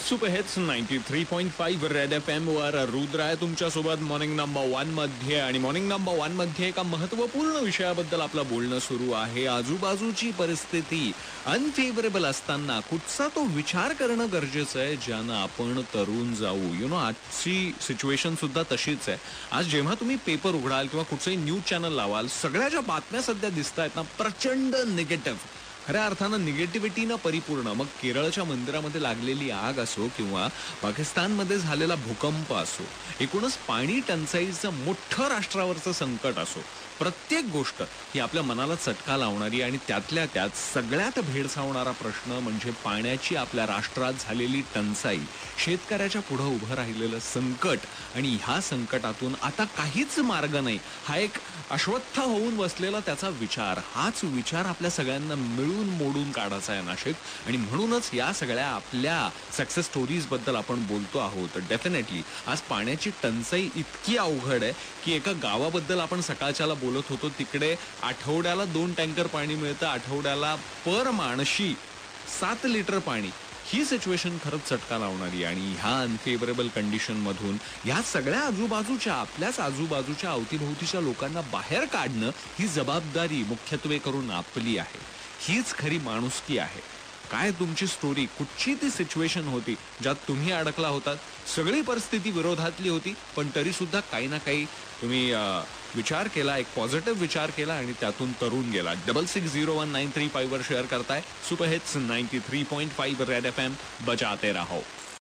Super hits 93.5 red FM वर रुद्र आहे तुमच्यासोबत मॉर्निंग नंबर 1 मध्ये. आणि मॉर्निंग नंबर 1 मध्ये एका महत्त्वपूर्ण विषयाबद्दल आपलं बोलणं सुरू आहे. आजूबाजूची परिस्थिती अनफेवरेबल असताना कुठचा तो विचार करणं गरजेचं आहे ज्यानं आपण तरुण जाऊ. आजची सिच्युएशन सुद्धा तशीच आहे. आज जेव्हा तुम्ही पेपर उघडाल किंवा कुठचंही न्यूज चॅनल लावाल, सगळ्या ज्या बातम्या सध्या दिसत आहेत ना, प्रचंड निगेटिव्ह, खऱ्या अर्थानं निगेटिव्हिटीनं परिपूर्ण. मग केरळच्या मंदिरामध्ये लागलेली आग असो किंवा पाकिस्तानमध्ये झालेला भूकंप असो, एकूणच पाणी टंचाईचं मोठं राष्ट्रावरचं संकट असो, प्रत्येक गोष्ट ही आपल्या मनाला चटका लावणारी आणि त्यातल्या त्यात सगळ्यात भेडसावणारा प्रश्न म्हणजे पाण्याची आपल्या राष्ट्रात झालेली टंचाई, शेतकऱ्याच्या पुढं उभं राहिलेलं संकट. आणि ह्या संकटातून आता काहीच मार्ग नाही, हा एक अश्वत्थ होऊन बसलेला त्याचा विचार. हाच विचार आपल्या सगळ्यांना मिळून मोडून काढायचा आहे नाशिक. आणि म्हणूनच या सगळ्या आपल्या सक्सेस स्टोरीज बद्दल आपण बोलतो आहोत. डेफिनेटली आज पाण्याची टंचाई इतकी अवघड आहे की एका गावाबद्दल आपण सकाळच्याला बोलत होतो, तिकडे आठवड्याला 2 टँकर पाणी मिळतं, आठवड्याला पर माणशी 7 लिटर पाणी. ही सिच्युएशन खरंच चटका लावणारी. आणि ह्या अनफेवरेबल कंडिशन मधून ह्या सगळ्या आजूबाजूच्या आपल्याच आजूबाजूच्या अवतीभोवतीच्या लोकांना बाहेर काढणं ही जबाबदारी मुख्यत्वे करून आपली आहे. हीच खरी माणुसकी आहे. काय तुमची स्टोरी, कुठची ती सिच्युएशन होती ज्यात तुम्ही अडकला होतात? सगळी परिस्थिती विरोधातली होती, पण तरी सुद्धा काही ना काही तुम्ही विचार केला, एक पॉझिटिव्ह विचार केला आणि त्यातून तरुण गेला. 660193 वर शेअर करताय. सुपर हिट्स 93.5 रेड FM, बजाते रहो.